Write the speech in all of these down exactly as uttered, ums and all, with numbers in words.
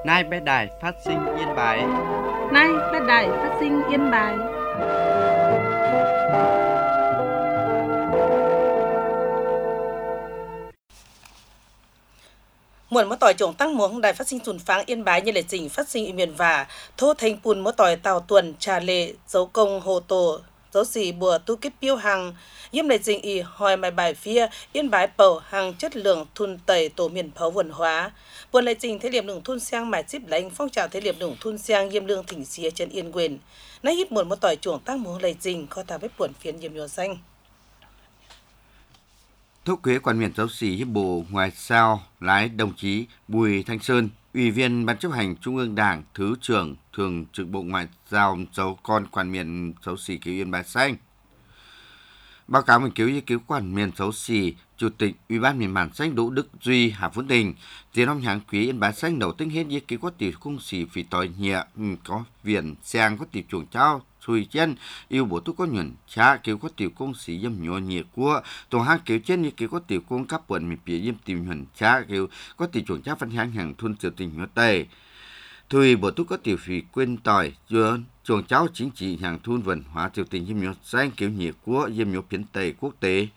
Nay bé đài phát sinh Yên Bái. Nay bé đài phát sinh Yên Bái. Muộn mỗi tỏi trồng tăng muống đài phát sinh tuần pháng Yên Bái như lệ trình phát sinh im miền và thô thành bùn mỗi tỏi tàu tuần trà lệ dấu công hồ tổ dấu xì bùa tu kết piêu hàng yếm lệ trình y hỏi bài bài phía Yên Bái bầu hàng chất lượng thun tẩy tổ miền pháo vườn hóa buồn lệ trình thế liệm đường thun sang mài chip lãnh phong trào thế liệm đường thun sang yếm lương thỉnh xía chân Yên Quyền nay hít muộn mỗi tỏi trồng tăng muống lệ trình có ta với buồn phiền yếm nhỏ xanh. Thúc Quế quan miền giáo sĩ hiệp bộ Ngoại giao lái đồng chí Bùi Thanh Sơn, Ủy viên Ban chấp hành Trung ương Đảng, Thứ trưởng Thường trực Bộ Ngoại giao dấu con quan miền giáo sĩ cứu Yên Bái Xanh. Báo cáo nghiên cứu ý cứu quan miền giáo sĩ Chủ tịch Ủy ban miền Bản Xanh Đỗ Đức Duy Hà Phú Đình tiến ông hàng quý Yên Bái Xanh đầu tính hết ý cứu có tỷ cung sĩ phỉ tỏi nhẹ có viện sang có tỷ chuồng trao Xui chân yêu bố túc có nhuận cha cứu có tiểu công sĩ dâm nhỏ nhẹ của tổ hai cứu chân như cứu có tiểu công cấp quận mình phía dâm tìm nhuận cha cứu có tiểu chuồng cha phân hàng hàng thôn triều tình nhỏ tây Thùy bố túc có tiểu phì quên tỏi chưa chuồng cháu chính trị hàng thôn vận hóa triều tình dâm nhỏ xanh cứu nhẹ của dâm nhỏ phiến tây quốc tế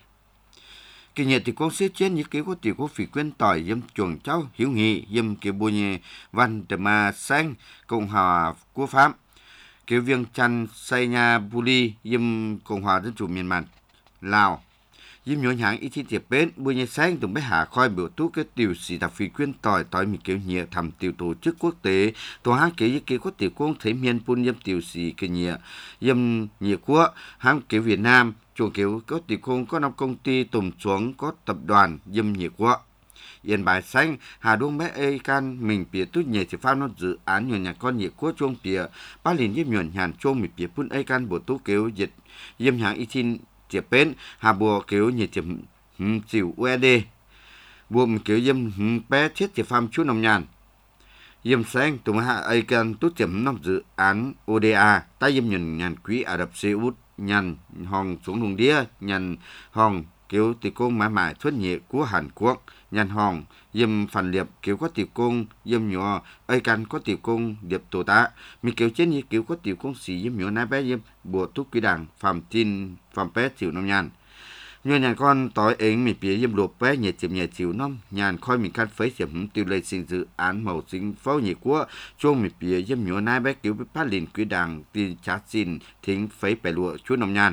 kỳ nhật thì con xếp trên như cứu có tiểu có phì quên tỏi dâm chuồng cháu hiếu nghị dâm cứu bùi nhẹ văn đờ ma xanh cộng hòa của pháp kiểu viên chăn xây nhà Buli yếm Cộng hòa Dân chủ miền Nam Lào yếm nhớ nhàng ít tiệp bên bùi nhẹ xanh từng bé hạ khoi biểu tú cái tiểu sĩ đặc phi quyên tỏi tỏi mi kiểu nhẹ thầm tiểu tổ chức quốc tế tổ hai kiểu như kiểu có tiểu công thấy miền pun yếm tiểu sĩ cái nhẹ yếm nhẹ quốc hàng kiểu Việt Nam chuồng kiểu có tiểu công có năm công ty tùm xuống có tập đoàn yếm nhẹ quốc Yên Bái Xanh Hà Đông bé ê can mình phía tốt nhẹ chỉ pha nó dự án nhuận nhà con nhẹ của chuông phía ba liền yếm nhuận nhàn chuông mình phía phun ê can bộ tú kéo dịch yếm hàng y tin tiệp bên hà bùa kéo nhẹ tiệp chịu u ét đê bùa mình kéo yếm bé thiết chỉ pha chút nồng nhàn yếm xanh tụi hạ ê can tốt tiệp năm dự án ô đê a ta yếm nhuận nhàn quỹ Ả Rập Xê Út nhàn hòng xuống lùng đĩa nhàn hòng kéo tỷ công mãi mãi xuất nhẹ của Hàn Quốc nhàn hòn yếm phần liệp kiểu có tiểu công yếm nhỏ ai can có tiểu công điệp tổ tá mình kiểu trên như kiểu có tiểu công sĩ yếm nhỏ nai bé yếm bộ túc quy đảng phạm tin phạm bé chịu năm nhàn nhờ nhàn con tối ấy mình phía yếm lột bé nhẹ chìm nhẹ chịu năm nhàn khoi mình căn phấy chìm tiêu lệ sinh dự án màu sinh pháo nhẹ của chuông mình phía yếm nhỏ nai bé kiểu phát liền quy đảng tin chát xin thính phấy bẻ lụa chút năm nhàn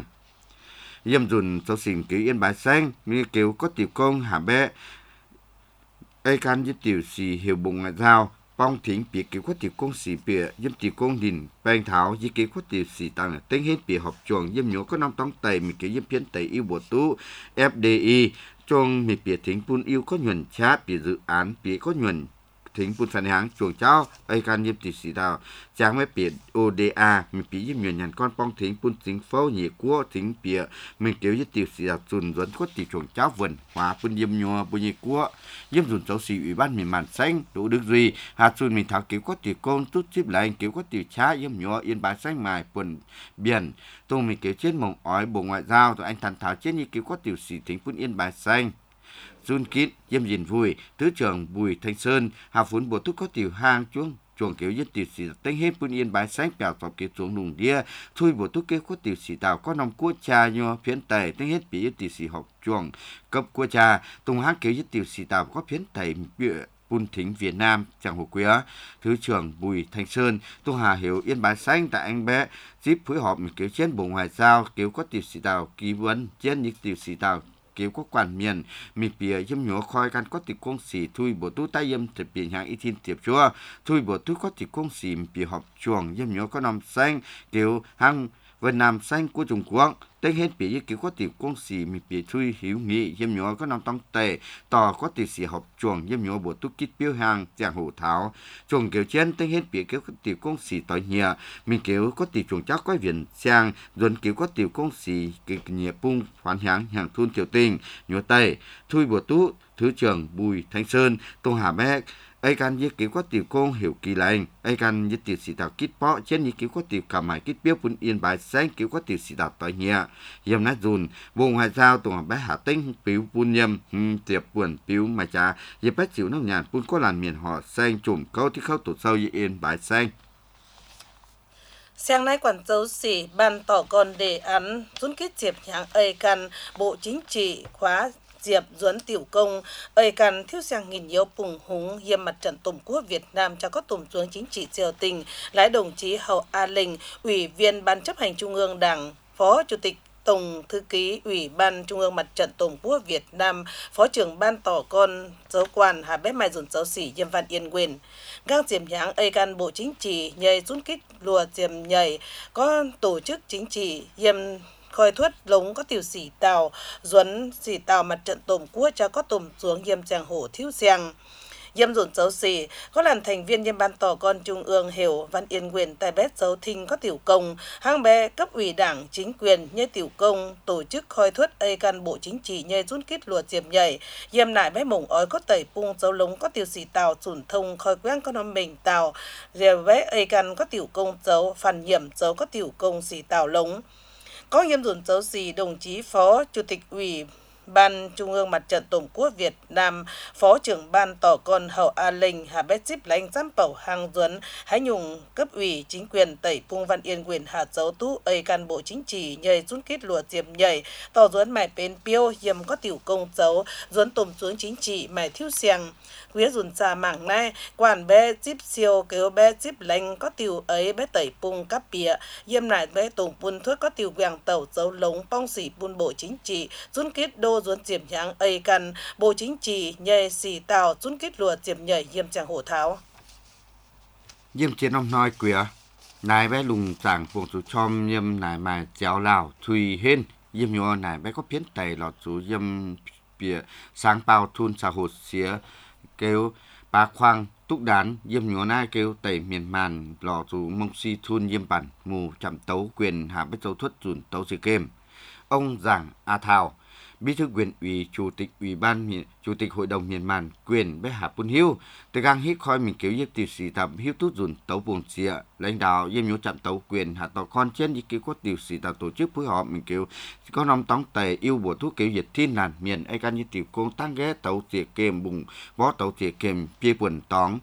yếm dùn sau sinh kiểu Yên Bái Xanh như kiểu có tiểu công hà bé ai can với tiểu sĩ hiệu bộ ngoại giao bong thính bị kiểu có tiểu công sĩ bịa giúp tiểu công đình bang thảo với kiểu có tiểu sĩ tăng tính hết bị họp chuồng giúp nhổ có năm tông tây mình kiểu giúp phiến tây yêu bộ tú ép đê i trong mình bịa thính pun yêu có nhuận chat bị dự án bị có nhuận thính pun phản háng chuồng cháu ai can giúp tiểu sĩ đào chẳng mấy bịa ô đê a mình bị giúp nhuận nhàn con bong thính pun thính phâu nhẹ của thính bịa mình kiểu giúp tiểu sĩ đào dùn dẫn có tiểu chuồng cháu vườn hóa pun yếm nhua pun nhẹ của yếm dùn giáo sĩ Ủy ban miền Bản Xanh Đỗ Đức Duy hạt dùn mình thảo kiểu có tiểu công tút chip lại kiểu có tiểu trá yếm nhua Yên Bái Xanh mài quần biển tung mình kiểu trên mỏng ói bộ ngoại giao rồi anh thằng thảo trên như kiểu có tiểu sĩ thính pun Yên Bái Xanh Jun Kít yếm dìn vui Thứ trưởng Bùi Thanh Sơn hà phun bộ túc có tiểu hang chuông chuồng kiểuยึt tiểu sĩ tính hết pun Yên Bái Xanh bèo tọp kiểu xuống lùng đĩa thui bộ túc kia có tiểu sĩ tàu có nòng cua trà nhua phiến tẩy tính hết bị tiểu sĩ học chuồng cấp cua trà tung hát kiểuยึt tiểu sĩ tàu có phiến tẩy bịa pun thính Việt Nam chẳng hồ quía Thứ trưởng Bùi Thanh Sơn tung hà hiểu Yên Bái Xanh tại anh bé dịp phối hợp một kiểu trên bộ ngoại giao kiểu có tiểu sĩ tàu ký vấn trên những tiểu sĩ tàu kiểu có quản miền mình bìa yếm nhỏ khoi can có tiểu công sĩ thui bộ tu tay yếm thực biển hàng y tin tiệp chúa thui bộ tu có tiểu công sĩ bìa họp chuồng yếm nhỏ có nằm xanh kiểu hàng Việt Nam Xanh của Trung Quốc tên hết bìa kiểu có tiểu công sĩ mình bìa thui hiếu nghị yếm nhỏ có nằm tông tệ tỏ có tiểu sĩ họp chuồng yếm nhỏ bộ tu kít biêu hàng giảng hổ tháo chuồng kiểu trên tên hết bìa kiểu có tiểu công sĩ tỏi nhẹ mình kiểu có tiểu chuồng chắc có viện sang dồn kiểu có tiểu công sĩ cái nhẹ pung phán hàng hàng thôn tiểu tình nhớ tây thui bộ tu Thứ trưởng Bùi Thanh Sơn tung hà bé ai canยึดกิ้วก็ติวโกงหิวกีแรงไอ้กันยึดติวสีดาวคิดเปาะเช่นยึดกิ้วก็ติวกำหมายคิดเปี้ยวปุ่นเอียนบายแสงกิ้วก็ติวสีดาวต่อยเหี่ยเยี่ยมนัดจุนวงหายเจ้าตัวแบหาติ้งปิ้วปุ่นเยี่ยมหืมเจียบป่วนปิ้วมาจ่าเยี่ยบแบจิ๋วน้ำหยาดปุ่นก็ลานเมียนห่อแสงจุ่มเขาที่เข้าตุดเศร้าเอียนบายแสง Sáng nay quản dấu sĩ ban tỏ còn đề án rút kết diệp nhãng ơi căn Bộ Chính trị khóa diệp duấn tiểu công ơi căn thiếu sang nghìn yếu bùng húng hiêm mặt trận Tổ quốc Việt Nam cho các tổng xuống chính trị triều tình lái đồng chí Hậu A Linh, Ủy viên Ban chấp hành Trung ương Đảng, Phó Chủ tịch Tổng thư ký Ủy ban Trung ương Mặt trận Tổ quốc Việt Nam, Phó trưởng Ban tỏ con dấu quan Hà Bé Mai dồn dấu sĩ Diêm Văn Yên Quyền. Gang diệm nhãng ây can Bộ Chính trị nhảy rút kích lùa diệm nhảy có tổ chức chính trị Diêm khơi thuất lống có tiểu sĩ tàu duấn sĩ tàu Mặt trận Tổ quốc cho có tùm xuống Diêm chàng hổ thiếu giang. Diêm dồn dấu sĩ có làm thành viên Diêm ban tỏ con Trung ương Hiểu Văn Yên Quyền tại bét dấu thinh có tiểu công hang bé cấp ủy đảng chính quyền như tiểu công tổ chức khơi thuất ây can Bộ Chính trị như rút kít lùa diệm nhảy Diêm nại bé mổng ói có tẩy pung dấu lống có tiểu sĩ tàu sủn thông khơi quen có nóm mình tàu rìa bé ây can có tiểu công dấu phản hiểm dấu có tiểu công sĩ tàu lống có Diêm dồn dấu sĩ đồng chí Phó Chủ tịch Ủy Ban Trung ương Mặt trận Tổ quốc Việt Nam, Phó trưởng Ban tỏ con Hậu A Linh, Hà Bét Díp Lánh Giám Bảo Hàng Duấn, Hãy Nhung cấp ủy chính quyền tẩy Pung Văn Yên Quyền Hà Dấu Tú ây can Bộ Chính trị nhảy rút kết lùa diệm nhảy, tỏ Duấn mải bến piêu hiểm có tiểu công dấu, Duấn tùm xuống chính trị mải thiếu xiềng. Quý dùn xa mảng nay, quản bé Díp Siêu kêu bé Díp Lánh có tiểu ấy bé tẩy Pung cắp bịa, hiểm nải bé tổng bùn thuốc có tiểu quàng tàu dấu lống bong xỉ bùn Bộ Chính trị, rút kết đô duấn diệm nhãng ây căn Bộ Chính trị nhảy xì tàu rút kết lùa diệm nhảy diêm chàng hổ tháo diêm chiến ông nói quỷ nài bé lùng giảng phùng chú chom diêm nài mà chéo lào thùy hên diêm nhô nài bé có phiến tẩy lọt chú diêm bìa sáng bao thun xà hột xía kêu ba khoang túc đán diêm nhô nai kêu tẩy miền màn lọ chú mông si thun diêm bản mù chậm tấu quyền hạ bếp dấu thuất dùn tấu sự kêm ông giảng A Thảo Bí thư quyền ủy chủ tịch ủy ban chủ tịch hội đồng miền màn quyền bé hạ bún hiu từ gang hít khói mình kéo yếp tiểu sĩ thầm hiu tút dùn tấu buồn xịa lãnh đạo yêm nhố chạm tấu quyền hạ tàu con trên đi kéo có tiểu sĩ thầm tổ chức phối hợp mình kéo có nòng tống tề yêu bộ thuốc kéo diệt thiên làn miền ai can như tiểu công tăng ghé tấu xịa kềm bùng bó tấu xịa kềm pia buồn tóng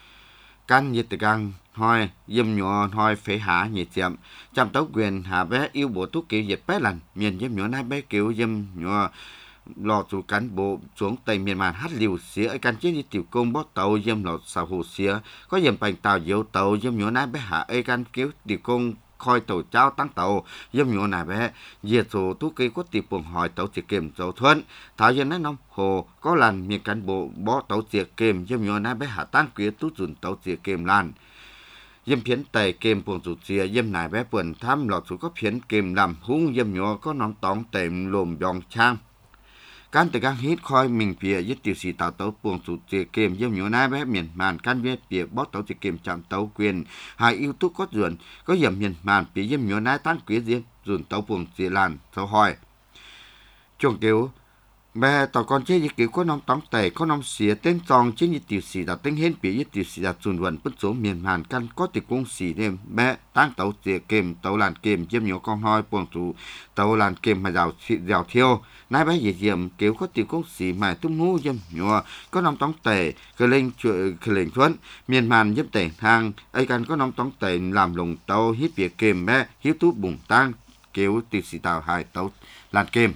can nhiệt từ gang hoi yêm nhó hoi phế há nhiệt chậm chạm tấu quyền hạ bé yêu bộ thuốc kéo diệt bé lần miền yêm nhó nai bé kéo yêm nhó lò chủ cán bộ xuống tây miền màn hát liều xía ở can chế đi tiểu công bó tàu yêm lò xào hồ xía có yêm bành tàu dấu tàu yêm nhó nai bé hạ ở can kéo tiểu công khoi tàu trao tăng tàu yêm nhó nai bé diệt số thuốc kéo có tiểu buồng hỏi tàu chỉ kềm dấu thuận thảo dân nói nông hồ có lần miền cán bộ bó tàu chỉ kềm yêm nhó nai bé hạ tăng kéo tú dùn tàu chỉ kềm lan yếm phiến tẩy kềm buồng chủ chia yếm nài bé buồn thăm lọt chủ có phiến kềm làm hung yếm nhỏ có nón tóng tèm lồm dòng trang can từ gang hít khoi mình phíaยึt tiểu sĩ tàu tấu buồng chủ chia kềm yếm nhỏ nài bé miền màn can viết phía bót tấu chỉ kềm chạm tấu quyền hai yêu túc có ruộng có yếm miền màn phía yếm nhỏ nài tan quý riêng ruộng tấu buồng chia làn sau hỏi chuồng tiểu bé tàu con chế dịch kiểu có nông tóng tẩy có nông xía tên tròn chế dịch tiểu sĩ đã tinh hên bị dịch tiểu sĩ đã chuẩn vận bất số miền Hàn căn có tiệc cung xỉ đêm bé tăng tàu tiệc kềm tàu làn kềm chiêm nhỏ con hoi buồng chủ tàu làn kềm mà rào rào thiêu nãy bé dễ diệm kiểu có tiệc cung xỉ mài tung ngu chiêm nhỏ có nông tóng tẩy khởi lên khởi lên thuận miền Hàn giúp tẩy hàng ấy căn có nông tóng tẩy làm lồng tàu hít việc kềm bé hiếp tú bùng tăng kiểu tiểu sĩ tàu hai tàu làn kềm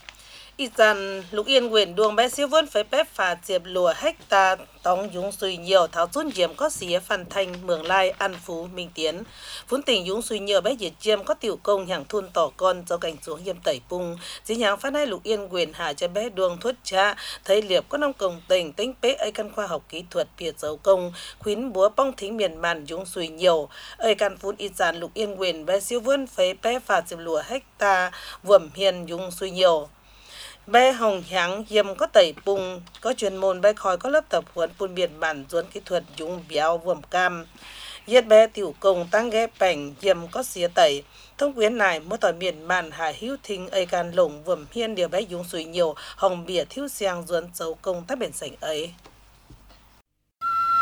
ít dần lục yên quyền đuông bé siêu vốn phải bếp phà diệp lùa hecta tống dũng suy nhiều tháo chốn diệm có xía phan thanh mường lai an phú minh tiến phún tỉnh dũng suy nhiều bé diệt chiêm có tiểu công hàng thun tỏ con do cảnh xuống hiểm tẩy pung dĩ nhàng phát hai lục yên quyền hạ cho bé đuông thuất cha thấy liệp có nông công tình tính bế ấy căn khoa học kỹ thuật biệt dấu công khuyến búa bong thính miền màn dũng suy nhiều ấy căn phún ít dần lục yên quyền bé siêu vốn phải bếp phà diệp lùa hecta vườm hiền dũng suy nhiều bé hồng háng hiếm có tẩy pung có chuyên môn bé khói có lớp tập huấn phun biển bản duốn kỹ thuật dũng béo vườm cam yết bé tiểu công tăng ghé bành hiếm có xía tẩy thông quyến này mỗi tỏi miền màn hải hữu thinh ấy can lồng vườm hiên điều bé dũng suy nhiều hồng bìa thiếu xiang duốn dấu công tác biển sảnh ấy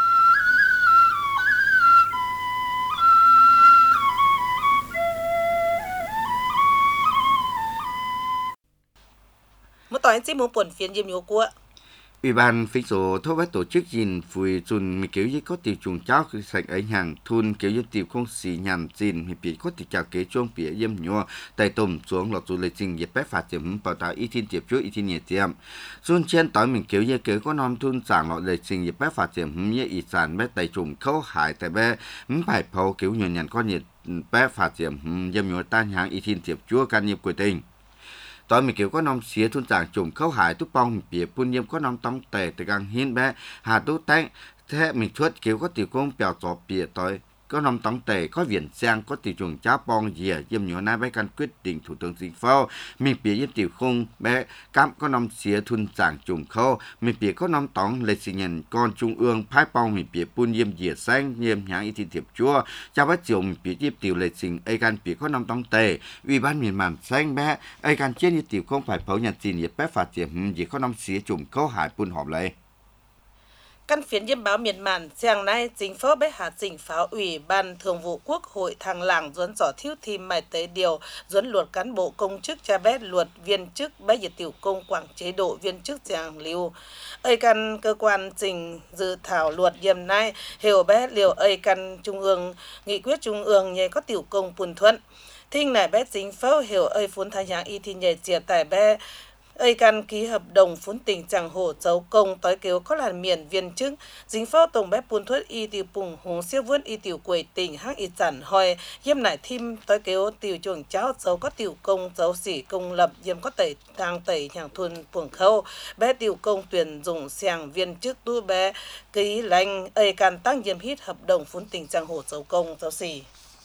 một tỏi chỉ muốn buồn phiền diêm nhiều của Ủy ban phí số thô với tổ chức gìn phùi chùn mi kiểu như có tiểu trùng cháoคือsạch ấy hàng thun kiểu như tiểu không xì nhàn gìn mi bị có tiểu chào kế chuông bỉa yếm nhua tại tôm xuống lọt du lịch trình dịp bếp phạt điểm bảo tạo y thiên tiệp trước y thiên nhiệt tiệm xuân trên tỏi mình kiểu như kiểu có nom thun giảng lọt lịch trình dịp bếp phạt điểm như y sản bếp tại trùng khâu hải tại bếp phải phao kiểu nhuận nhàn có nhiệt bếp phạt điểm yếm nhua tan hàng y thiên tiệp chúa can nghiệp của tìnhตอนมีเกี่ยวก็นำเสียทุนจากจุ่มเข้าหายทุกปองเปียปุ่นเยี่ยมก็นำต้องแต่แต่กังหินแบะหาตู้แตงแท้มีชวดเกี่ยวก็ติวกงเปียวจอเปียต่อยก็นำต้องแต่ก็เวียนแซงก็ติวจุ่มจ้าปองเหยียเยี่ยมหนัวหน้าใบการquyết định thủ tướng chính phủมีเปียยี่ติวคงแบะกัมก็นำเสียทุนจากจุ่มเข้ามีเปียก็นำต้องเลยสิเงินก่อนจุงเอืองพายปองมีเปียปุ่นเยี่ยมเหยียแซงเยี่ยมหางอีทีเทียบจั่วจ้าว่าจิ๋วมีเปียยี่ติวเลยสิงไอการเปียก็นำต้องแต่วิบ้านเมียนมันแซงแบะไอการเชี่ยยี่ติวคงฝ่ายเผาหยัดจีนเหยียบแปะฝาเจียมเหยียก็นำเสียจุ่มเข้าหายปุ่นหอมเลย Căn phiến Diêm báo miền màn, sáng nay chính phủ bế hạ chính pháo ủy ban thường vụ quốc hội thằng làng duấn giỏ thiếu thìm mày tới điều duấn luật cán bộ công chức cha bé luật viên chức bế diệt tiểu công quảng chế độ viên chức giảng lưu. Ây căn cơ quan trình dự thảo luật diêm nay hiểu bé liều ây căn trung ương nghị quyết trung ương nhé có tiểu công buồn thuận. Thinh này bé chính phủ hiểu ây phún thay nhàng y thì nhảy triệt tại bé ây căn ký hợp đồng phún tình chẳng hổ dấu công tối kêu có làn miền viên chức dính phó tổng bếp buôn thuất y tiểu bùng hùng siêu vươn y tiểu quầy tỉnh hắc y chẳng hỏi yếm nải thim tối kêu tiểu chuồng cháo dấu có tiểu công dấu sĩ công lập yếm có tẩy thang tẩy nhàng thuần buồng khâu bé tiểu công tuyển dùng xàng viên chức tu bé ký lành ây căn tăng yếm hít hợp đồng phún tình chẳng hổ dấu công dấu sĩ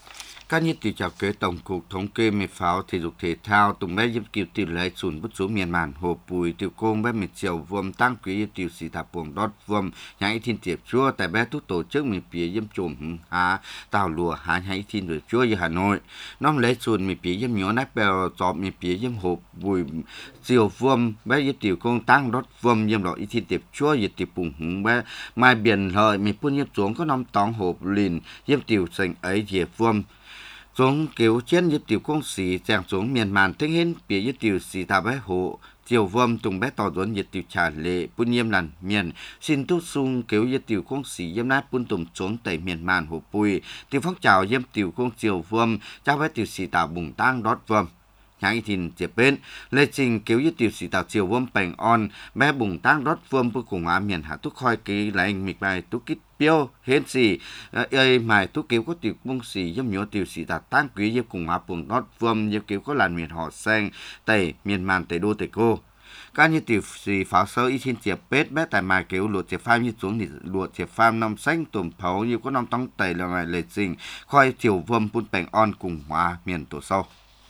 các nhiệt tỷ chào kế tổng cục thống kê mê pháo thể dục thể thao tùng bé giúp kiều tỷ lệ sùn bút số miền màn hồ bùi tiểu công bé mệt chiều vuông tăng quý tiểu sĩ thạp buồng đót vuông nhảy thiên tiệp chúa tại bé thúc tổ chức mì phía dâm trùm há tàu lùa há nhảy thiên rồi chúa ở Hà Nội năm lễ sùn mì phía dâm nhỏ nát bèo chọp mì phía dâm hồ bùi chiều vuông bé giúp tiểu công tăng đót vuông dâm lọ y thiên tiệp chúa dâm tiểu bùng hùng bé mai biển lợi mì phun dâm xuống có năm tóng hộp lìn dâm tiểu sành ấy dìa vuông xuống kiểu chiến như tiểu công sĩ chẳng xuống miền màn thích hin bịa như tiểu sĩ thà bé hộ chiều vâm tùng bé tỏ duẩn như tiểu trả lệ bún nhiêm làn miền xin tu sung kiểu như tiểu công sĩ yếm nát bún tùng xuống tại miền màn hộ bùi tiểu phong trào yếm tiểu công chiều vâm cha bé tiểu sĩ thà bùng tăng đót vâm nhãn thìn tiệp bên lê trình kiểu như tiểu sĩ tàu chiều vâm bành on bé bùng tăng đót vâm bữa cùng á miền hạ túc khoi ký lành mịch bài túc kít biêu hên sĩ ơi mài túc kiểu có tiểu công sĩ yếm nhớ tiểu sĩ tàu tăng quý yếm cùng á bùng đót vâm yếm kiểu có làn miền họ xanh tây miền màn tây đô tây cô các như tiểu sĩ pháo sơ y thiên tiệp bết bé tại mài kiểu luộc tiệp pham như xuống thì luộc tiệp pham năm xanh tùm pháo như có năm tăng tây là ngày lê trình khoi chiều vâm bún bành on cùng hóa miền tổ sau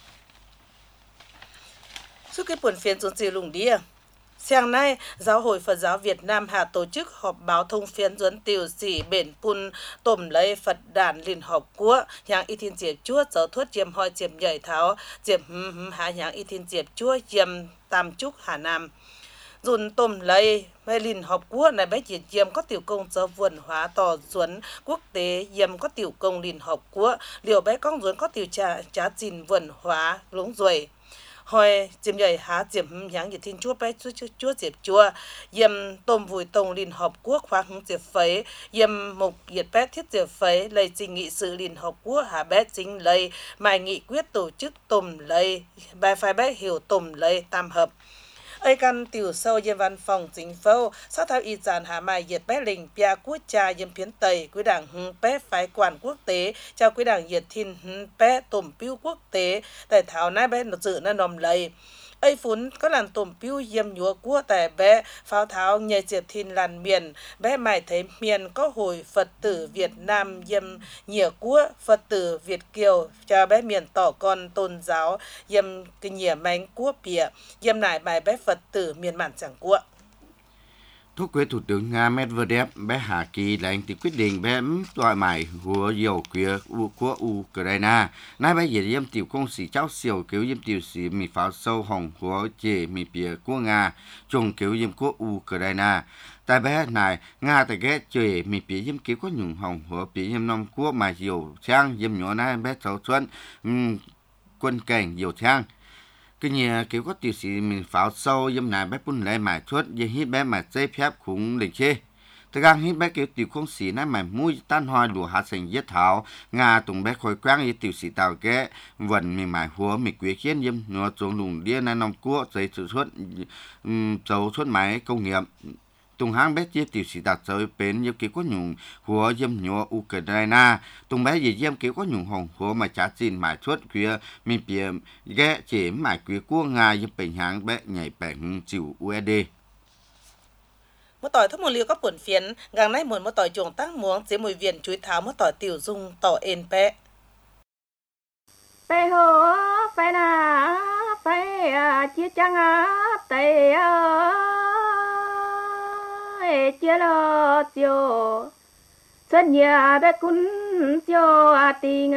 Suốt cái buồn phiền dồn dì lùng đi à. Sáng nay, Giáo hội Phật giáo Việt Nam hạ tổ chức họp báo thông phiến duấn tiểu sĩ bền pun tổm lấy Phật đàn liên họp của nhàng y thiên diệp chúa giáo thuất diệm hoi diệm nhảy tháo diệm hừm hừm hạ nhàng y thiên diệp chúa diệm tam trúc Hà Nam. Dùn tổm lấy về liên họp của này bé diệt diệm có tiểu công giáo vườn hóa tỏ duấn quốc tế diệm có tiểu công liên họp của liệu bé con duấn có tiểu trả trả gìn vườn hóa lúng rồi. Hồi diệm nhảy há diệm nháng nhiệt thiên chúa bé chúa chúa diệp chúa diệm tôm vùi tông liên hợp quốc khoa hứng diệp phấy diệm mục diệt bé thiết diệp phấy lấy trình nghị sự liên hợp quốc hà bé chính lấy mai nghị quyết tổ chức tôm lấy bài phải bé hiểu tôm lấy tam hợp ấy căn tiểu sâu diệm văn phòng chính phủ sát thao y giản hà mai diệt bé lình pia quốc cha diệm phiến tây quý đảng hưng bé phái quản quốc tế chào quý đảng diệt thiên hưng bé tôm piu quốc tế tại thảo nai bé nó dự nó nòm lấy ấy phún có làn tôm piu diệm nhúa của tại bé pháo tháo nhảy diệt thiên làn miền bé mày thấy miền có hồi Phật tử Việt Nam diệm nhỉa của Phật tử Việt Kiều cho bé miền tỏ con tôn giáo diệm cái nhỉa mánh của bìa diệm nải bài bé Phật tử miền màn chẳng của Thúc quế Thủ tướng Nga Medvedev bé Hà Kỳ là anh thì quyết định bé gọi mải của dầu kia của Ukraine. Nay bé dễ yếm tiểu công sĩ cháu siêu kiểu yếm tiểu sĩ mì pháo sâu hồng của chế mì bìa của Nga trùng kiểu yếm của Ukraine. Tại bé này Nga tại ghé chế mì bìa yếm kiểu có nhung hồng của bìa yếm nông của mà dầu trang yếm nhỏ nay bé cháu xuân um, quân cảnh dầu trang. cái nhà kiểu có tiểu sĩ mình pháo sâu yếm này bé bún lệ mải chuốt yếm hít bé mải dây phép khủng lịch chê từ gang hít bé kiểu tiểu không sĩ này mải mũi tan hoa lùa hạt sinh yết thảo nga tùng bé khôi quang yết tiểu sĩ tàu ghé vần mình mải húa mình quý khiến yếm nó xuống lùng đĩa này nòng cua dây sự suốt dấu suốt máy công nghiệp tung hang bé chia tiểu sĩ đặt rồi bến như kiểu có nhung húa yếm nhúa Ukraine tung bé gì yếm kiểu có nhung hồng húa mà trả xin mải suốt kia mình bìa ghé chỉ mải quý cua nga yếm bình hang bé nhảy bẻng chịu u ét đê một tỏi thúc một liều các buồn phiến gang nay muốn một tỏi chuồng tăng muống chế mùi viền chuối tháo một tỏi tiểu dung tỏi ên pẹ Pê hô pê na pê chia chăng á tê ơi chia lo chiều rất nhà bé cún chiều à tình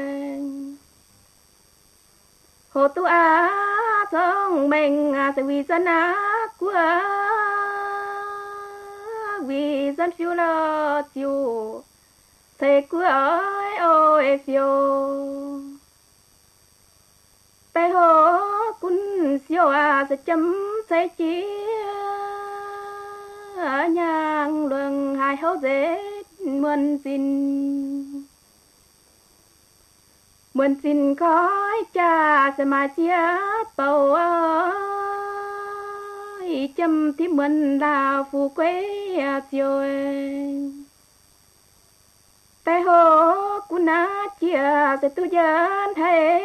hồ tu á sông mình sẽ vì dân á của vì dân phiêu lo chiều thầy của ơi ôi phiêu bé hồ cún chiều à sẽ chấm say chia nhang luồng hai hậu dễ muôn xin muôn xin khói cha sẽ mà chia bầu ơi chấm thì muôn là phù quê chiều tay hồ cún á chia sẽ tu dân hay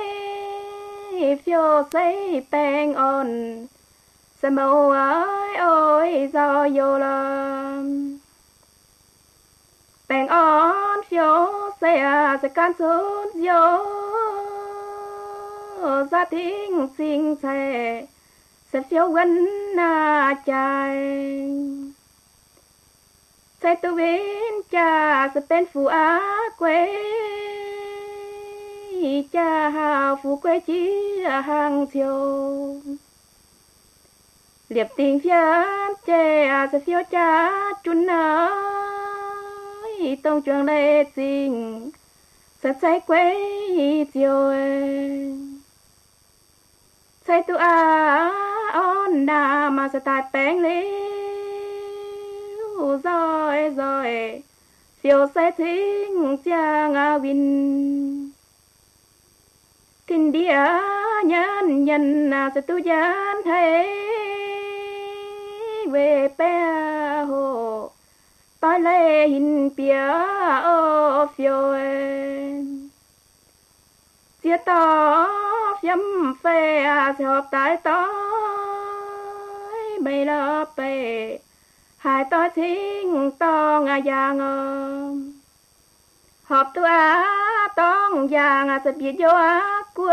phiêu say bèn on sẽ màu ơi ôi do vô làm bèn on phiêu sẽ sẽ can xuống vô gia đình sinh sẽ sẽ phiêu gần na chạy sẽ tu viên cha sẽ bên phụ á quê cha hào phụ quê chỉ hàng chiều liệp tình phiên chè sẽ phiêu cha chun ơi tông trường lệ tình sẽ say quê chiều say tu à on đà mà sẽ tài bén liu rồi rồi phiêu say thính cha ngà vinh kinh địa nhân nhân sẽ tu gian thấy về bé hồ tôi lấy hình bia ô phiêu chia to phiếm phê sẽ họp tại tối mày lo bề hai tôi thính to ngà giang họp tu á tông giang sẽ biết vô á của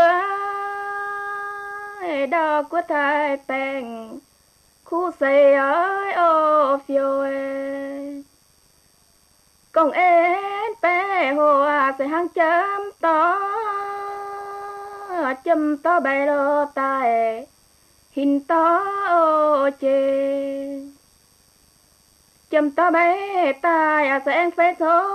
đó của thái bèn khu xây ơi ô phiêu công én bé hồ sẽ hàng chấm to chấm to bay lô tai hình to ô chê chấm to bay tai sẽ anh phê số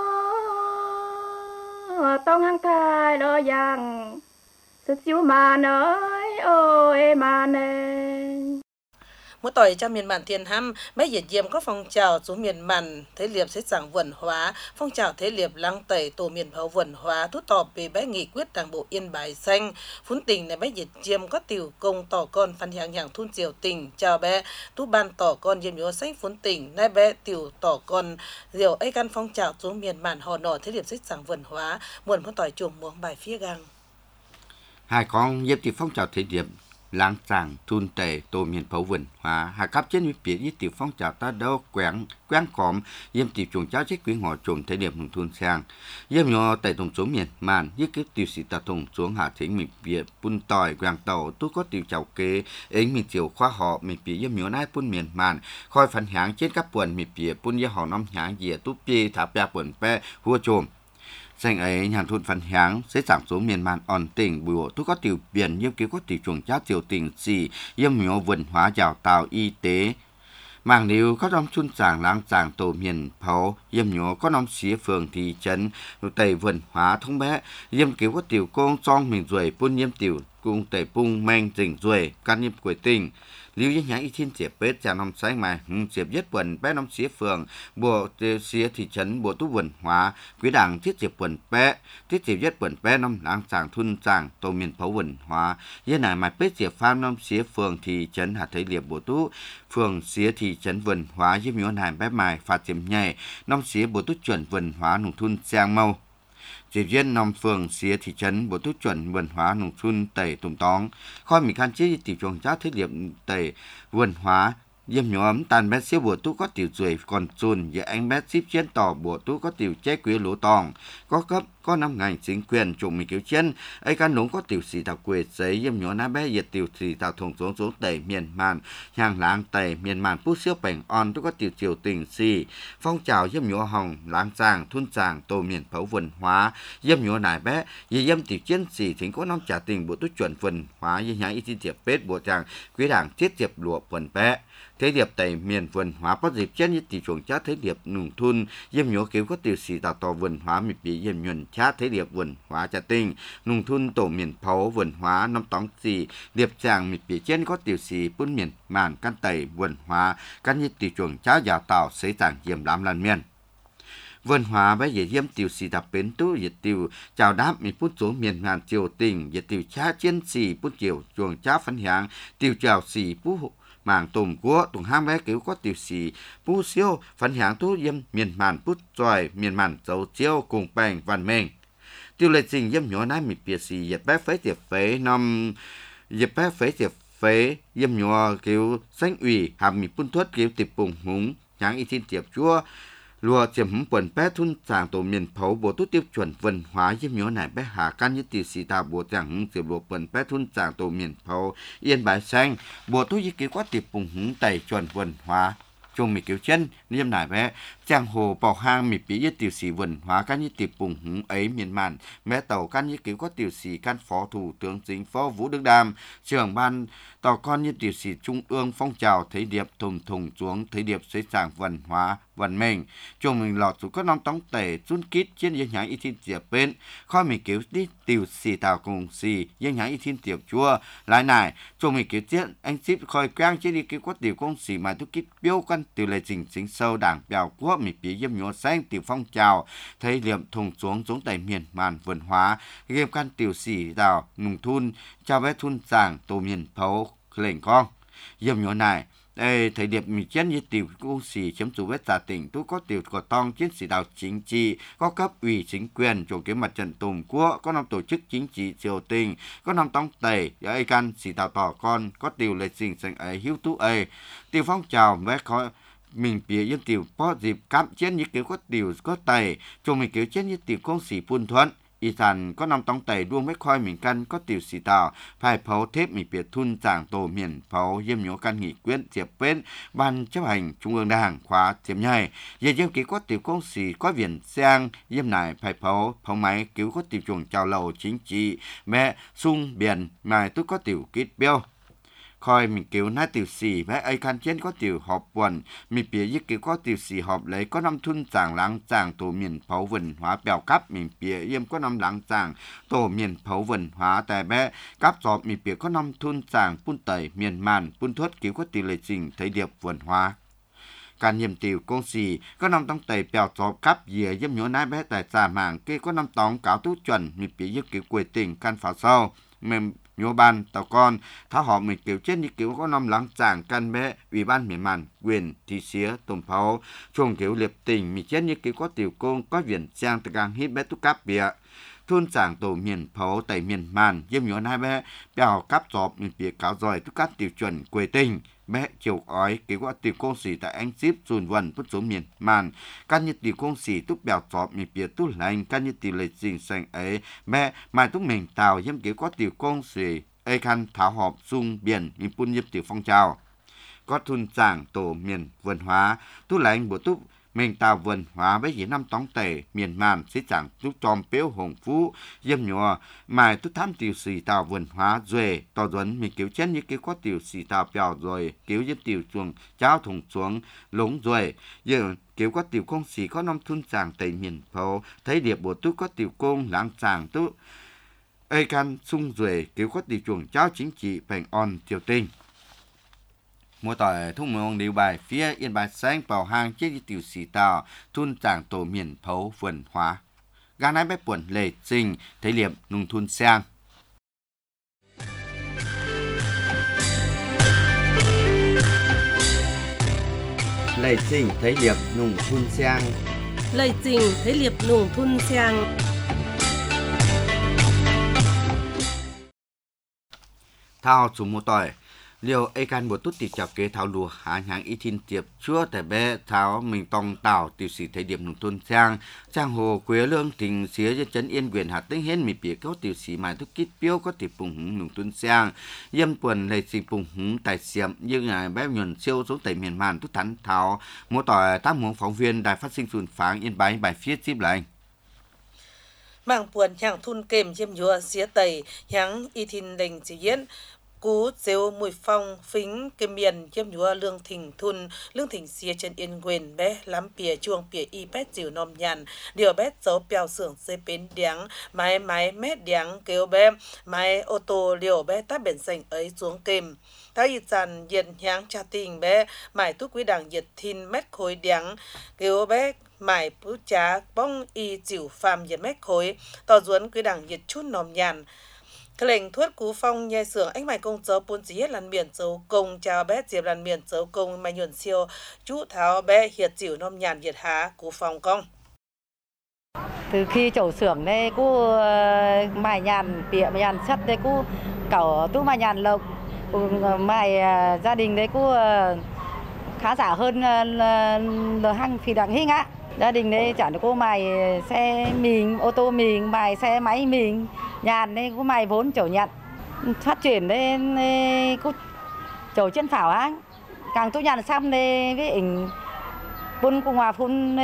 tông hàng thai lo yang sự chiếu mà nói ôi mà nè một tỏi trong miền mạn Thiên Hăm mấy diệt diêm có phong trào xuống miền mạn thế liệp sẽ giảng vườn hóa phong trào thế liệp lăng tẩy tổ miền pháo vườn hóa thút tọp về bé nghị quyết đảng bộ Yên Bái xanh phun tình này mấy diệt diêm có tiểu công tỏ con phan hàng hàng thun diều tình chào bé tú ban tỏ con diêm nhớ xanh phun tình nay bé tiểu tỏ con diều ấy căn phong trào xuống miền mạn hò nọ thế liệp sẽ giảng vườn hóa muộn con tỏi chuồng muống bài phía gang hai con diệp tiểu phong trào thế liệp láng tràng thun tề tổ miền pháo vườn hóa hạ cấp trên phía dưới tiểu phong trào ta đâu quán quán còm yếm tiểu chuồng cháu chết quý ngõ chuồng thế điểm hùng thun sang yếm nhỏ tại tổng số miền màn dưới cái tiểu sĩ ta tổng xuống hạ thính mình việt bún tỏi quảng tàu tôi có tiểu chào kế ấy mình tiểu khoa họ mình phía yếm nhỏ nai bún miền màn khoi phản háng trên các buồn mình phía bún yếm họ năm háng dìa túp pi tháp bia buồn pe hua chồm Danh ấy nhàn thôn phản háng sẽ giảm số miền màn ổn tỉnh bùa tôi có tiểu biển như kiểu có tiểu chuồng chát tiểu tỉnh gì yếm miếu vườn hóa giàu tàu y tế mang liu có đom chun giảng lang giảng tổ miền pháo yếm nhổ có đom xía phường thị trấn tây vườn hóa thông bé yếm kiểu có tiểu công trong mình rồi buôn yếm tiểu cùng tẩy pung men dình ruồi can nhịp quỷ tình lưu ý nhãn y thiên diệp bếp trà nông sáng mà diệp nhất quần bé nông xía phường bộ xía thị trấn bộ tú vườn hóa quý đảng thiết diệp quần bé thiết diệp nhất quần bé nông láng tràng thun tràng tổ miền phấu vườn hóa yên này mà bếp diệp phan nông xía phường thị trấn hạt thấy liệp bộ tú phường xía thị trấn vườn hóa với miếu này bé mài phạt diệp nhảy nông xía bộ tú chuẩn vườn hóa nông thun giang mâu chỉ viên nằm phường xía thị trấn bộ tú chuẩn vườn hóa nông thôn tẩy tùng tóng khoi mình khăn chế tiểu chuồng cháo thế điểm tẩy vườn hóa Diêm nhóm tàn bé xíu bộ tú có tiểu ruồi còn chun và anh bé xíp chiến tỏ bộ tú có tiểu chế quý lỗ tòng có cấp có năm ngành chính quyền chủng mình cứu chiến ấy căn núng có tiểu xì thảo quê giấy diêm nhóm ná bé diệt tiểu xì thảo thùng xuống xuống tẩy miền màn hàng láng tẩy miền màn bút xíu bảnh on tú có tiểu triều tình xì phong trào diêm nhóm hồng láng tràng thun tràng tổ miền phấu vườn hóa diêm nhóm nải bé vì diêm tiểu chiến xì thính có năm trả tình bộ tú chuẩn vườn hóa như nhãn y tin tiệp bết bộ tràng quý đảng thiết tiệp lụa vườn bé thế điệp tại miền vườn hóa có dịp chết như tỷ chuồng chát thế điệp nùng thun diêm nhố cứu có tiểu sĩ tạo tò vườn hóa mịp bị diêm nhuần chát thế điệp vườn hóa trà tinh nùng thun tổ miền phấu vườn hóa năm tóng xì điệp chàng mịp bị chết có tiểu sĩ bún miền màn căn tẩy vườn hóa căn như tỷ chuồng chát giàu tạo xấy tảng diêm lắm lần miền vườn hóa với dễ diêm tiểu sĩ đạp bến tú diệt tiểu chào đáp mi phút xuống miền ngàn triều tình diệt tiểu chát chiến sĩ phút chiều chuồng chát phấn hàng tiểu chào sĩ phút mảng tùm của tùng ham bé cứu có tiểu sĩ pu siêu phấn hàng thu diêm miền màn pút tròi miền màn dấu chiêu cùng bèn văn mệnh tiêu lệ trình diêm nhỏ nái mịt bìa sĩ dẹp bé phế tiệp phế năm dẹp bé phế tiệp phế diêm nhỏ cứu xanh ủy hàm mịt phun thuất cứu tiệp bùng húng nháng y thiên tiệp chúa lùa chiếm húng quần bé thun tràng tổ miền phấu bộ tú tiêu chuẩn vần hóa diêm nhỏ nải bé hà can như tiểu sĩ tà bộ tràng húng tiệp lùa quần bé thun tràng tổ miền phấu yên bái xanh bộ tú y cứu có tiệp bùng húng tẩy chuẩn vần hóa chung mì cứu chân niêm nải bé chàng hồ bỏ hang mì bí nhất tiểu sĩ vườn hóa can như tiệp bùng húng ấy miền màn mẹ tàu can như cứu có tiểu sĩ can phó thủ tướng chính phó Vũ Đức Đam trưởng ban tàu con như tiểu sĩ trung ương phong trào thấy điệp thùng thùng xuống thấy điệp xây sàng vườn hóa vần mình chung mình lọt xuống các năm tống tể run kít trên dân nhãn y thiên tiệp bên khoi mình cứu đi tiểu sĩ tàu cùng sĩ dân nhãn y thiên tiệp chua lại này chung mình cứu tiết anh ship khoi quang trên đi cứu có tiểu công sĩ mà tôi kít biêu căn tiểu lệ trình chính sâu đảng bèo quốc mì bí diêm nhúa xanh tiểu phong trào thấy liệm thùng xuống xuống tẩy miền màn vườn hóa game căn tiểu sĩ đào nùng thun trao bé thun giảng tổ miền phấu lệnh con diêm nhúa này đây thấy điệp mì chết như tiểu công sĩ chấm chủ vết giả tỉnh tôi có tiểu của tông chiến sĩ đào chính trị có cấp ủy chính quyền chủ kiếm mặt trận tùng quốc có năm tổ chức chính trị triều tình có năm tông tẩy ấy căn sĩ đào tỏ con có tiểu lệ trình thành ấy hữu tú ấy tiểu phong trào bé có mình bịa dân tiểu có dịp cắm chiến như kiểu có tiểu có tẩy cho mình kiểu chiến như tiểu công sĩ phun thuận y sản có năm tông tẩy đuông mấy khoi mình căn có tiểu sĩ tàu phải phấu thép mình bịa thun giảng tổ miền phấu diêm nhố căn nghị quyết diệp bên ban chấp hành trung ương đảng khóa diệp nhảy về diêm ký có tiểu công sĩ có viền sang diêm này phải phấu phấu máy cứu có tiểu chuồng chào lầu chính trị mẹ sung biển mà tôi có tiểu kít biêu khoi mình cứu nát tiểu sĩ với ai khăn trên có tiểu họp quần mình bịa với cứu có tiểu sĩ họp lấy có năm thun giảng láng giảng tổ miền phấu vần hóa bèo cắp mình bịa yếm có năm láng giảng tổ miền phấu vần hóa tại bé cắp giọt mình bịa có năm thun giảng phun tẩy miền màn phun thuất cứu có tiểu lệ trình thấy điệp vần hóaการเยี่ยมติวกงสีก็นำต้องเตะเปียวจอบครับเหยื่อเยี่ยมหนัวนายแบ้แต่จ่าหมางเก้ก็นำตองเก่าตู้จวนมีปียึกกิ้วกวยติ่งการฝาเศร้าเมมโยบันตะกอนถ้าหอบมีกิ้วเช่นนี้กิ้วก็นำหลังจ่างกันแบ้วีบ้านเหมียนมันเวียนทีเสียตุ่มเผาช่วงกิ้วเล็บติ่งมีเช่นนี้กิ้วก็ติวกงก็เวียนจางตะกางฮิตแบ้ตุกับเบียทุนจ่างโตเมียนเผาไตเมียนมันเยี่ยมหนัวนายแบ้เปียวกับจอบมีปีเก่าซอยตุกับติวจวนกวยติ่งแม่เจียวอ้อยเกี่ยวกับติวกงสีแต่แองซิปส่วนวันพุทธสมเมียนมันการยึดติวกงสีทุกแบบสอบมีเปียตุ้ไหลการยึดติวเลยจริงแสงเอ๋แม่มาทุกเม่งเต่าเยี่ยมเกี่ยวกับติวกงสีไอ้คันถาหอบซุงเบียนมีปุ่นยึดติวฟองเจ้าก็ทุนจ่างโตเมียนเวินhóaทุไหลบทุกเม่งตาเวินhóa với dĩ năm tóng tề miền màn xí chẳng lúc tròn péo hồng phú diêm nhọ màiทุกtham tiểu sĩ tàu วินhóa rồi tàu duẩn mình kiểu chết như kiểu có tiểu sĩ tàu bèo rồi kiểu giúp tiểu chuồng cháo thùng xuống lúng rồi giờ kiểu có tiểu công sĩ có năm thun chàng tề miền phổ thấy điệp bộ tú có tiểu công lãng chàng tú ơi can sung duệ kéo quất đi chuồng cháu chính trị bành on triều tinh mua tỏi thông mong điều bài phía yên bài sáng bảo hàng chiếc đi tiểu xì tàu thun tràng tổ miền phấu vườn hóa gà nái bé buồn lệ trình thấy liệm nung thun sang lệ trình thấy liệm nung thun sang lệ trình thấy liệp nung thun sang thao chủ mua tỏi liều ai can một tút tiệp chọc kế tháo lùa há nháng y thiên tiệp chúa tại bé tháo mình tòng tảo tiểu sĩ thấy điểm nông thôn trang trang hồ quế lương tình xía cho chấn yên quyền hạt tính hên mì bịa có tiểu sĩ mài thúc kít piêu có tiệp bùng hứng nông thôn trang dâm quần lệ sĩ bùng hứng tại xiêm như ngài bé nhuần siêu xuống tại miền màn tút thắn tháo mua tỏi tám muống phóng viên đài phát sinh phường pháng yên bái bài phía tiếp lại mang buồn hàng thun kềm chiêm nhúa xía tẩy nháng y thiên đình chỉ diễn cú dêu mùi phong phính cái miền chiêm nhúa lương thỉnh thun lương thỉnh xía chân yên quyền bé lắm pìa chuông pìa y bét dìu nòm nhàn điều bét dấu bèo xưởng dây bến điáng máy máy mét điáng kêu bé máy ô tô liều bé tát biển sành ấy xuống kềm thái y dàn nhiệt nháng cha tình bé mải túc quý đảng nhiệt thìn mét khối điáng kêu bé mải bút trá bong y chịu phàm nhiệt mét khối tỏ duấn quý đảng nhiệt chút nòm nhàn cái lệnh thuất cú phong nhai sưởng anh mày công dấu bốn chỉ hết làn miền dấu công chào bé diệp làn miền dấu công mày nhuận siêu chú tháo bé hiệt chịu nôm nhàn nhiệt há cú phong công từ khi chủ xưởng đây cú mài nhàn bịa nhàn sắt đây cú cẩu tú mài nhàn lộc mài gia đình đấy cú khá giả hơn lờ hăng phi đặng hinh á gia đình đây chẳng được cô mài xe mình ô tô mình mài xe máy mình nhàn đây cô mài vốn chỗ nhận phát triển lên cô chỗ chân phảo á càng tôi nhàn xong đây với ảnh phun cùng hòa phun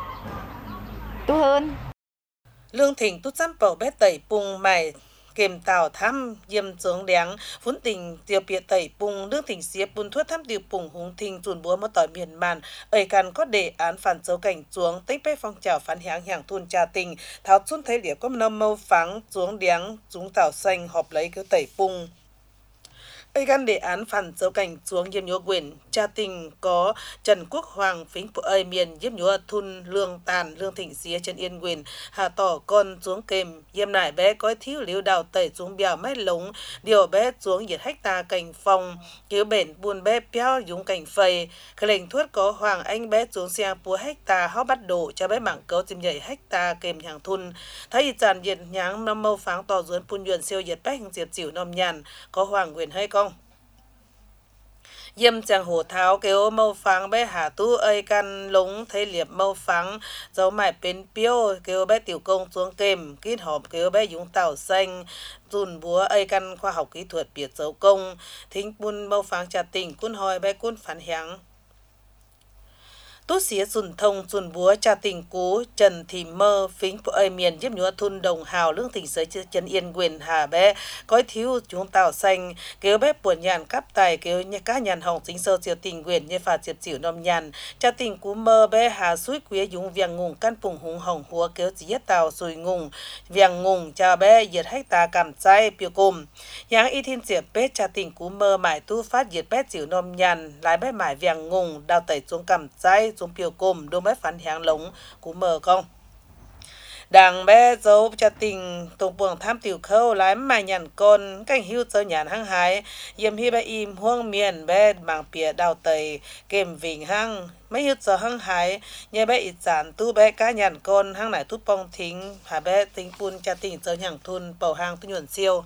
tốt hơn lương thỉnh tút xăm bầu bé tẩy bùng mài kèm tàu thăm yếm dưỡng đáng vốn tình tiêu bịa tẩy bùng lương thỉnh xía bùn thuốc thăm tiêu bùng hùng thình dùn búa mất tỏi miền màn ấy cần có đề án phản dấu cảnh xuống tích bê phong trào phản hãng hàng thôn trà tình tháo xuân thấy liệp có nâm mâu pháng xuống đáng chúng tàu xanh họp lấy cái tẩy bùng ấy gan đề án phản dấu cảnh xuống yếm nhúa quyền cha tình có Trần Quốc Hoàng phính phụ ơi miền yếm nhúa thun lương tàn lương thỉnh xía chân yên quyền hà tỏ con xuống kềm yếm nải bé có thiếu liêu đào tẩy xuống bèo mét lống điều bé xuống nhiệt hecta cảnh phòng cứu bền buôn bé péo dùng cảnh phầy cái lệnh thuất có Hoàng anh bé xuống xe búa hecta hó bắt đổ cho bé mảng cấu chìm nhảy hecta kềm hàng thun thấy dàn nhiệt nháng năm mâu pháng tỏ duốn phun nhuận siêu nhiệt bách diệt chịu nôm nhàn có Hoàng quyền hay không yếm chàng hổ tháo kêu mâu pháng bé hà tu ơi căn lúng thấy liệp mâu pháng dấu mải bên piêu kêu bé tiểu công xuống kềm kít họp kêu bé dùng tàu xanh dùn búa ơi căn khoa học kỹ thuật biệt dấu công thính bun mâu pháng trà tỉnh cun hoi bé cun phản h향 tốt xía dùn thông dùn búa cha tình cú Trần Thị Mơ phính phụ ơi miền giúp nhúa thun đồng hào lương thỉnh sới chân yên quyền hà bé có thiếu chúng tàu xanh kêu bé buồn nhàn cắp tài kêu nhà cá nhàn hồng chính sơ chiều tình quyền như phạt diệp chịu nôm nhàn cha tình cú mơ bé hà suối quế dùng viang ngùng căn phùng hùng hồng húa kêu chỉ hết tàu sùi ngùng viang ngùng cha bé diệt hách ta cảm chay piêu cùm nháng y thiên diệp bé cha tình cú mơ mải tu phát diệt bé chịu nôm nhàn lái bé mải viang ngùng đào tẩy xuống cảm chay xuống piêu cùm đôi bé phản h향 lống cú mơ không đằng bé dấu cha tình tụng buồng tham tiểu khâu lái mài nhàn con cảnh hưu dấu nhàn hăng hái yếm hi bé im huông miền bé mảng pìa đào tẩy kèm vinh hăng mấy hưu dấu hăng hái nhẹ bé ít giản tu bé cá nhàn con hăng nải tút bong thính hà bé tính pun cha tình dấu nhàng thun bầu hang tu nhuận siêu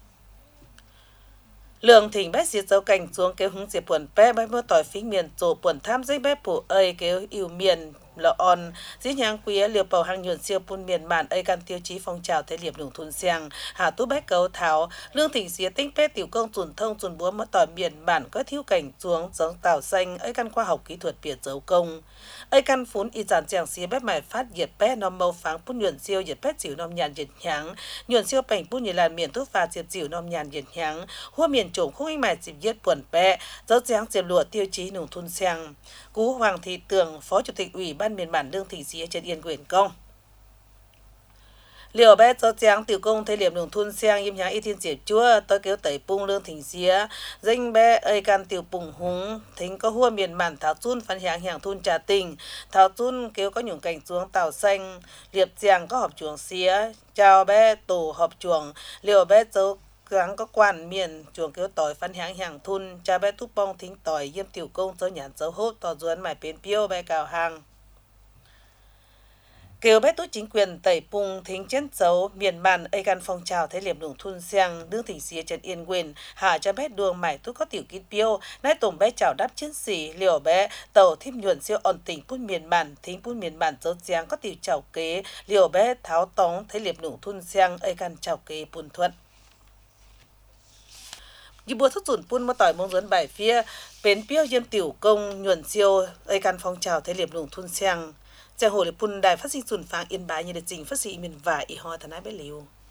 lượng thỉnh bé xịt dấu cảnh xuống kêu hứng diệp buồn bé bé mưa tỏi phí miền tổ buồn tham dây bé phụ ơi kêu yêu miền lọ on dĩ nhang quý liều bầu hàng nhuận siêu pun miền bản ơi căn tiêu chí phong trào thế liệp đường thôn xiang hà tú bé cấu tháo lương thỉnh xía tinh bé tiểu công tuần thông tuần búa mất tỏi miền bản có thiếu cảnh xuống giống tàu xanh ơi căn khoa học kỹ thuật biệt dấu công ơi căn phún y giản chàng xía bé mải phát diệt bé nom mâu pháng pun nhuận siêu diệt bé chịu nom nhàn diệt nháng nhuận siêu bành pun nhiệt làn miền tốt pha diệt chịu nom nhàn diệt nháng hua miền trộm không anh mải dịp diệt buồn bé dấu dáng diệt lụa tiêu chí đường thôn xiang cú Hoàng Thị Tường phó chủ tịch ủy ban miền bản lương thỉnh xía trên yên quyền công liệu bé cho giang tiểu công thấy liệm đường thun sang yếm nhang y thiên diệp chúa tôi kéo tẩy bung lương thỉnh xía danh bé ơi can tiểu bùng húng thính có hua miền bản thảo chun phản hàng hàng thun trà tình thảo chun kéo có nhung cảnh xuống tàu xanh liệp giang có họp chuồng xía chào bé tổ họp chuồng liệu bé cho gắng có quan miền chuồng kéo tỏi phản hàng hàng thun cha bé túp bong thính tỏi yếm tiểu công cho nhàn dấu hốt tỏ duẩn mải bến piêu bé cào hàng kêu bé tốt chính quyền tẩy bung thính chén dấu miền bản ấy gan phong trào thấy liệm đường thun sang đương thỉnh xía trần yên quyền hạ cho bé đường mải tốt có tiểu kít piêu nãy tổng bé chào đáp chiến sĩ liều bé tàu thêm nhuận siêu ổn tỉnh phun miền bản thính phun miền bản dấu giang có tiểu chào kế liều bé tháo tống thấy liệm đường thun sang ấy gan chào kế buồn thuận như bùa thất dùn phun một tỏi mong dẫn bài phía bến piêu yếm tiểu công nhuận siêu ấy gan phong trào thấy liệm đường thun sang Trẻ hồ để phun đài phát sinh sùn phang yên bái như để trình phát sinh mình và y hoa thần ái bé liu.